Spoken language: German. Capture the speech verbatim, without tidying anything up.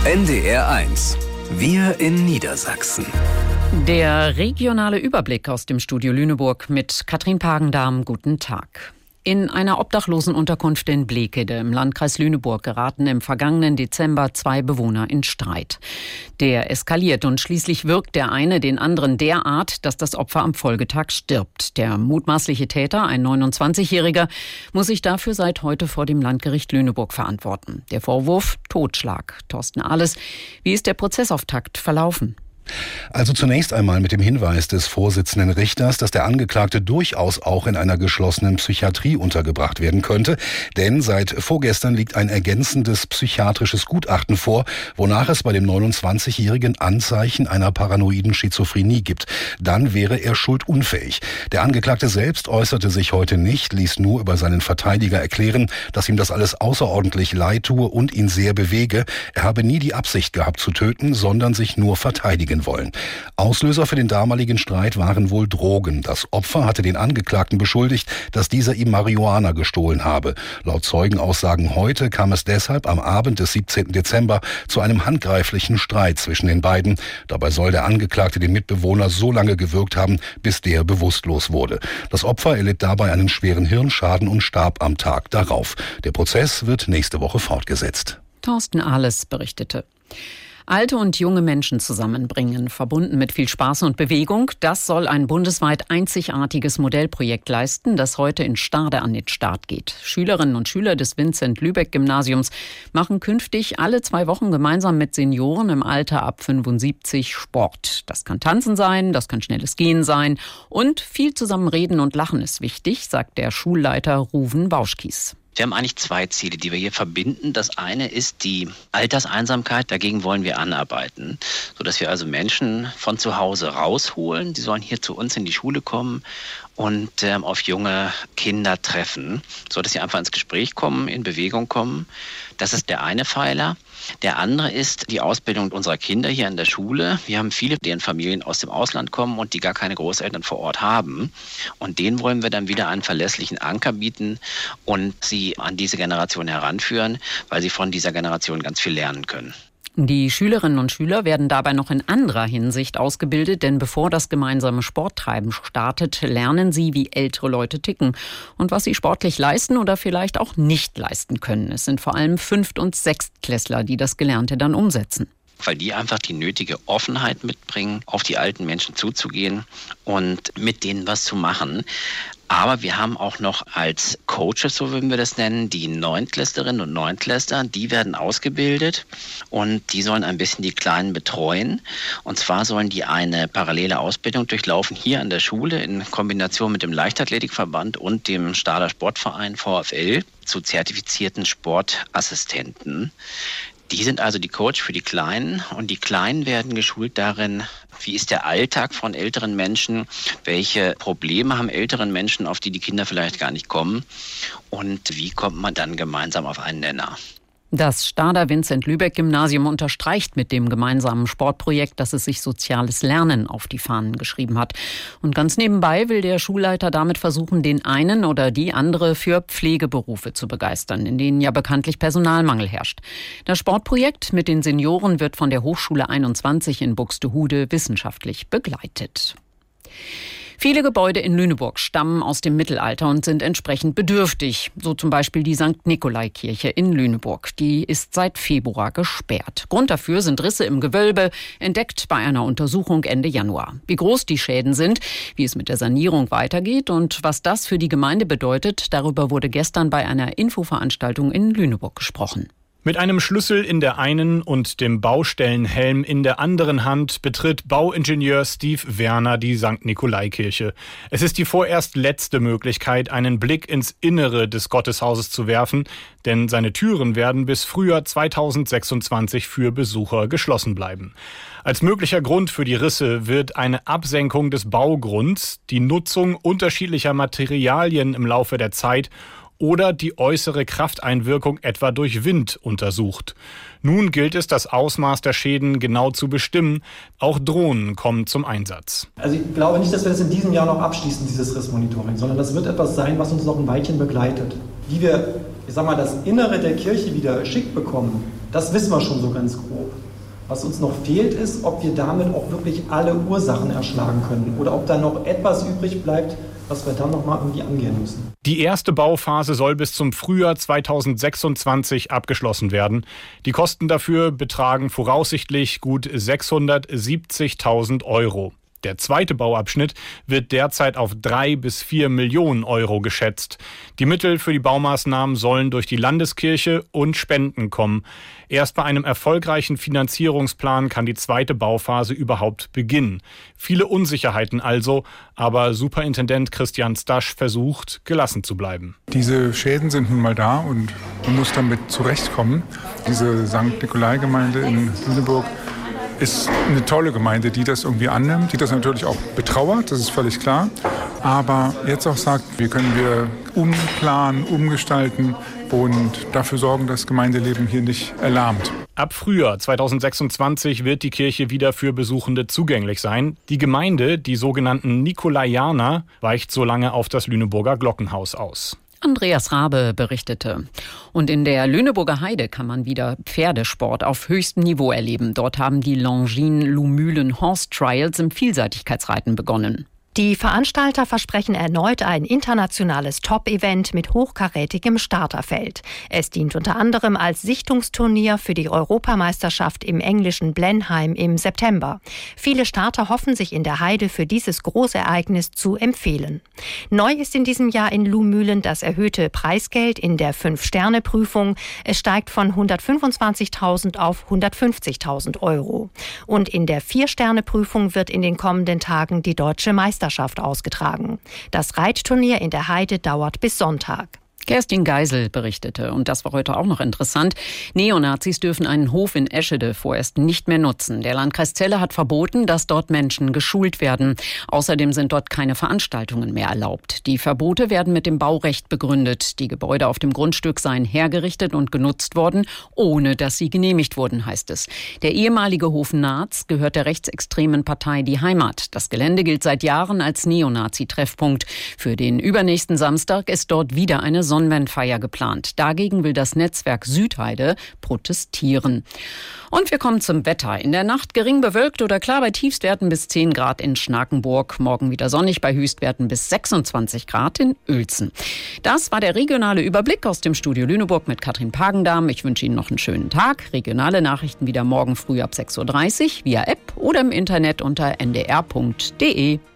N D R eins. Wir in Niedersachsen. Der regionale Überblick aus dem Studio Lüneburg mit Katrin Pagendahm. Guten Tag. In einer Obdachlosenunterkunft in Blekede im Landkreis Lüneburg geraten im vergangenen Dezember zwei Bewohner in Streit. Der eskaliert und schließlich wirkt der eine den anderen derart, dass das Opfer am Folgetag stirbt. Der mutmaßliche Täter, ein neunundzwanzigjähriger, muss sich dafür seit heute vor dem Landgericht Lüneburg verantworten. Der Vorwurf: Totschlag. Thorsten Ahles, wie ist der Prozessauftakt verlaufen? Also zunächst einmal mit dem Hinweis des Vorsitzenden Richters, dass der Angeklagte durchaus auch in einer geschlossenen Psychiatrie untergebracht werden könnte. Denn seit vorgestern liegt ein ergänzendes psychiatrisches Gutachten vor, wonach es bei dem neunundzwanzigjährigen Anzeichen einer paranoiden Schizophrenie gibt. Dann wäre er schuldunfähig. Der Angeklagte selbst äußerte sich heute nicht, ließ nur über seinen Verteidiger erklären, dass ihm das alles außerordentlich leid tue und ihn sehr bewege. Er habe nie die Absicht gehabt zu töten, sondern sich nur verteidigen wollen. Auslöser für den damaligen Streit waren wohl Drogen. Das Opfer hatte den Angeklagten beschuldigt, dass dieser ihm Marihuana gestohlen habe. Laut Zeugenaussagen heute kam es deshalb am Abend des siebzehnten Dezember zu einem handgreiflichen Streit zwischen den beiden. Dabei soll der Angeklagte den Mitbewohner so lange gewürgt haben, bis der bewusstlos wurde. Das Opfer erlitt dabei einen schweren Hirnschaden und starb am Tag darauf. Der Prozess wird nächste Woche fortgesetzt. Thorsten Ahles berichtete. Alte und junge Menschen zusammenbringen, verbunden mit viel Spaß und Bewegung, das soll ein bundesweit einzigartiges Modellprojekt leisten, das heute in Stade an den Start geht. Schülerinnen und Schüler des Vincent-Lübeck-Gymnasiums machen künftig alle zwei Wochen gemeinsam mit Senioren im Alter ab fünfundsiebzig Sport. Das kann Tanzen sein, das kann schnelles Gehen sein und viel zusammen reden und lachen ist wichtig, sagt der Schulleiter Ruven Bauschkies. Wir haben eigentlich zwei Ziele, die wir hier verbinden. Das eine ist die Alterseinsamkeit. Dagegen wollen wir anarbeiten, sodass wir also Menschen von zu Hause rausholen. Die sollen hier zu uns in die Schule kommen und ähm, auf junge Kinder treffen, sodass sie einfach ins Gespräch kommen, in Bewegung kommen. Das ist der eine Pfeiler. Der andere ist die Ausbildung unserer Kinder hier in der Schule. Wir haben viele, deren Familien aus dem Ausland kommen und die gar keine Großeltern vor Ort haben. Und denen wollen wir dann wieder einen verlässlichen Anker bieten und sie an diese Generation heranführen, weil sie von dieser Generation ganz viel lernen können. Die Schülerinnen und Schüler werden dabei noch in anderer Hinsicht ausgebildet, denn bevor das gemeinsame Sporttreiben startet, lernen sie, wie ältere Leute ticken und was sie sportlich leisten oder vielleicht auch nicht leisten können. Es sind vor allem Fünft- und Sechstklässler, die das Gelernte dann umsetzen. Weil die einfach die nötige Offenheit mitbringen, auf die alten Menschen zuzugehen und mit denen was zu machen. Aber wir haben auch noch als Coaches, so würden wir das nennen, die Neuntklässlerinnen und Neuntklässler, die werden ausgebildet und die sollen ein bisschen die Kleinen betreuen. Und zwar sollen die eine parallele Ausbildung durchlaufen hier an der Schule in Kombination mit dem Leichtathletikverband und dem Stader Sportverein V F L zu zertifizierten Sportassistenten. Die sind also die Coach für die Kleinen und die Kleinen werden geschult darin, wie ist der Alltag von älteren Menschen, welche Probleme haben älteren Menschen, auf die die Kinder vielleicht gar nicht kommen und wie kommt man dann gemeinsam auf einen Nenner. Das Stader Vincent-Lübeck-Gymnasium unterstreicht mit dem gemeinsamen Sportprojekt, dass es sich soziales Lernen auf die Fahnen geschrieben hat. Und ganz nebenbei will der Schulleiter damit versuchen, den einen oder die andere für Pflegeberufe zu begeistern, in denen ja bekanntlich Personalmangel herrscht. Das Sportprojekt mit den Senioren wird von der Hochschule einundzwanzig in Buxtehude wissenschaftlich begleitet. Viele Gebäude in Lüneburg stammen aus dem Mittelalter und sind entsprechend bedürftig. So zum Beispiel die Sankt Nikolai-Kirche in Lüneburg. Die ist seit Februar gesperrt. Grund dafür sind Risse im Gewölbe, entdeckt bei einer Untersuchung Ende Januar. Wie groß die Schäden sind, wie es mit der Sanierung weitergeht und was das für die Gemeinde bedeutet, darüber wurde gestern bei einer Infoveranstaltung in Lüneburg gesprochen. Mit einem Schlüssel in der einen und dem Baustellenhelm in der anderen Hand betritt Bauingenieur Steve Werner die Sankt Nikolai-Kirche. Es ist die vorerst letzte Möglichkeit, einen Blick ins Innere des Gotteshauses zu werfen, denn seine Türen werden bis Frühjahr zweitausendsechsundzwanzig für Besucher geschlossen bleiben. Als möglicher Grund für die Risse wird eine Absenkung des Baugrunds, die Nutzung unterschiedlicher Materialien im Laufe der Zeit oder die äußere Krafteinwirkung etwa durch Wind untersucht. Nun gilt es, das Ausmaß der Schäden genau zu bestimmen. Auch Drohnen kommen zum Einsatz. Also ich glaube nicht, dass wir das in diesem Jahr noch abschließen, dieses Rissmonitoring, sondern das wird etwas sein, was uns noch ein Weilchen begleitet. Wie wir, ich sag mal, das Innere der Kirche wieder schick bekommen, das wissen wir schon so ganz grob. Was uns noch fehlt, ist, ob wir damit auch wirklich alle Ursachen erschlagen können oder ob da noch etwas übrig bleibt, was wir dann nochmal irgendwie angehen müssen. Die erste Bauphase soll bis zum Frühjahr zweitausendsechsundzwanzig abgeschlossen werden. Die Kosten dafür betragen voraussichtlich gut sechshundertsiebzigtausend Euro. Der zweite Bauabschnitt wird derzeit auf drei bis vier Millionen Euro geschätzt. Die Mittel für die Baumaßnahmen sollen durch die Landeskirche und Spenden kommen. Erst bei einem erfolgreichen Finanzierungsplan kann die zweite Bauphase überhaupt beginnen. Viele Unsicherheiten also, aber Superintendent Christian Stasch versucht, gelassen zu bleiben. Diese Schäden sind nun mal da und man muss damit zurechtkommen. Diese Sankt Nikolai-Gemeinde in Lüneburg ist eine tolle Gemeinde, die das irgendwie annimmt, die das natürlich auch betrauert, das ist völlig klar, aber jetzt auch sagt, wie können wir umplanen, umgestalten und dafür sorgen, dass Gemeindeleben hier nicht erlahmt. Ab Frühjahr zweitausendsechsundzwanzig wird die Kirche wieder für Besuchende zugänglich sein. Die Gemeinde, die sogenannten Nikolaianer, weicht so lange auf das Lüneburger Glockenhaus aus. Andreas Rabe berichtete. Und in der Lüneburger Heide kann man wieder Pferdesport auf höchstem Niveau erleben. Dort haben die Longines-Lumülen Horse Trials im Vielseitigkeitsreiten begonnen. Die Veranstalter versprechen erneut ein internationales Top-Event mit hochkarätigem Starterfeld. Es dient unter anderem als Sichtungsturnier für die Europameisterschaft im englischen Blenheim im September. Viele Starter hoffen sich in der Heide für dieses Großereignis zu empfehlen. Neu ist in diesem Jahr in Lumülen das erhöhte Preisgeld in der Fünf-Sterne-Prüfung. Es steigt von hundertfünfundzwanzigtausend auf hundertfünfzigtausend Euro. Und in der Vier-Sterne-Prüfung wird in den kommenden Tagen die deutsche Meisterschaft ausgetragen. Das Reitturnier in der Heide dauert bis Sonntag. Kerstin Geisel berichtete, und das war heute auch noch interessant, Neonazis dürfen einen Hof in Eschede vorerst nicht mehr nutzen. Der Landkreis Celle hat verboten, dass dort Menschen geschult werden. Außerdem sind dort keine Veranstaltungen mehr erlaubt. Die Verbote werden mit dem Baurecht begründet. Die Gebäude auf dem Grundstück seien hergerichtet und genutzt worden, ohne dass sie genehmigt wurden, heißt es. Der ehemalige Hof Naatz gehört der rechtsextremen Partei Die Heimat. Das Gelände gilt seit Jahren als Neonazi-Treffpunkt. Für den übernächsten Samstag ist dort wieder eine Sonnenwendfeier geplant. Dagegen will das Netzwerk Südheide protestieren. Und wir kommen zum Wetter. In der Nacht gering bewölkt oder klar bei Tiefstwerten bis zehn Grad in Schnakenburg. Morgen wieder sonnig bei Höchstwerten bis sechsundzwanzig Grad in Uelzen. Das war der regionale Überblick aus dem Studio Lüneburg mit Katrin Pagendam. Ich wünsche Ihnen noch einen schönen Tag. Regionale Nachrichten wieder morgen früh ab sechs Uhr dreißig via App oder im Internet unter n d r punkt d e.